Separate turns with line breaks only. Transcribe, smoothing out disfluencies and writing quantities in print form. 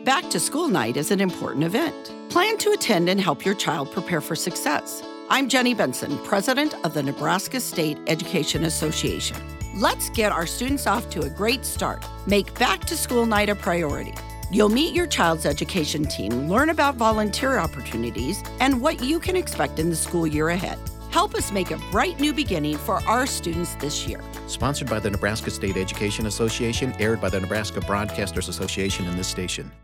Back to School Night is an important event. Plan to attend and help your child prepare for success. I'm Jenny Benson, president of the Nebraska State Education Association. Let's get our students off to a great start. Make Back to School Night a priority. You'll meet your child's education team, learn about volunteer opportunities, and what you can expect in the school year ahead. Help us make a bright new beginning for our students this year.
Sponsored by the Nebraska State Education Association, aired by the Nebraska Broadcasters Association and this station.